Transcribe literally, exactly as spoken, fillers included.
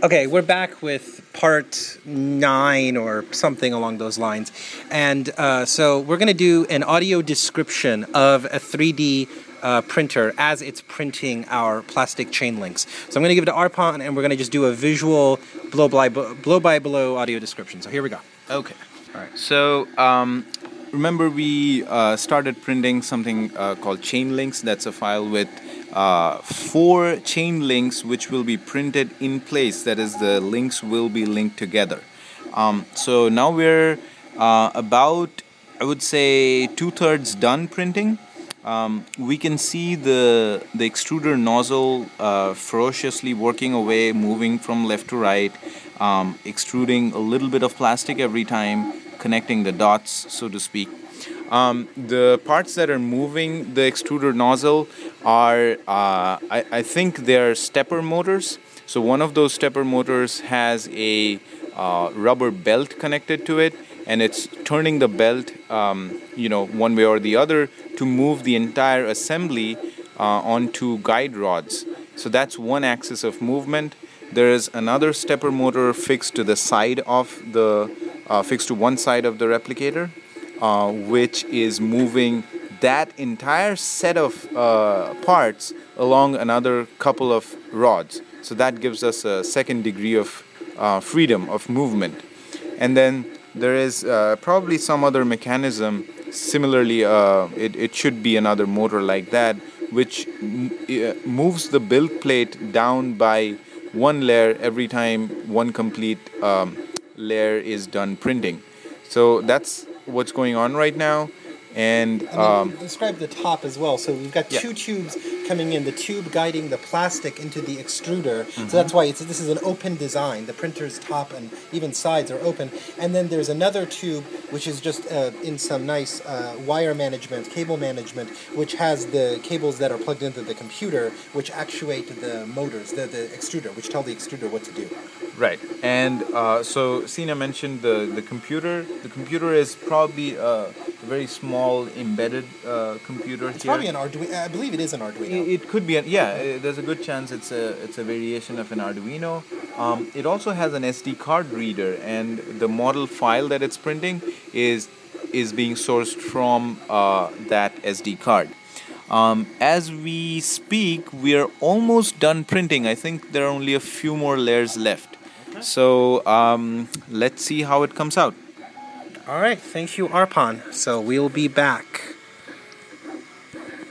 Okay, we're back with part nine or something along those lines. And uh, so we're going to do an audio description of a three D uh, printer as it's printing our plastic chain links. So I'm going to give it to Arpan, and we're going to just do a visual blow by, blow by blow audio description. So here we go. Okay. All right. So um, remember we uh, started printing something uh, called chain links. That's a file with uh, four chain links which will be printed in place. That is, the links will be linked together. Um, so now we're uh, about, I would say, two-thirds done printing. Um, we can see the the extruder nozzle uh, ferociously working away, moving from left to right, um, extruding a little bit of plastic every time, connecting the dots, so to speak. Um, the parts that are moving the extruder nozzle are, uh, I, I think they're stepper motors. So one of those stepper motors has a uh, rubber belt connected to it, and it's turning the belt, um, you know, one way or the other to move the entire assembly uh, onto guide rods. So that's one axis of movement. There is another stepper motor fixed to the side of the, uh, fixed to one side of the replicator, uh, which is moving that entire set of uh, parts along another couple of rods. So that gives us a second degree of uh, freedom of movement. And then there is uh, probably some other mechanism. Similarly, uh, it, it should be another motor like that, which m- uh, moves the build plate down by one layer every time one complete um, layer is done printing. So that's what's going on right now. And, and um, describe the top as well. So we've got yeah. two tubes coming in, the tube guiding the plastic into the extruder. Mm-hmm. So that's why it's, this is an open design. The printer's top and even sides are open. And then there's another tube which is just uh, in some nice uh, wire management, cable management, which has the cables that are plugged into the computer, which actuate the motors, the, the extruder, which tell the extruder what to do. Right. And uh, so Sina mentioned the, the computer. The computer is probably a very small embedded uh, computer. It's here. probably an Arduino. I believe it is an Arduino. It, it could be, an, yeah. uh, There's a good chance it's a it's a variation of an Arduino. Um, it also has an S D card reader, and the model file that it's printing is is being sourced from uh, that S D card. Um, as we speak, we are almost done printing. I think there are only a few more layers left. Okay. So um, let's see how it comes out. All right, thank you, Arpan. So we'll be back.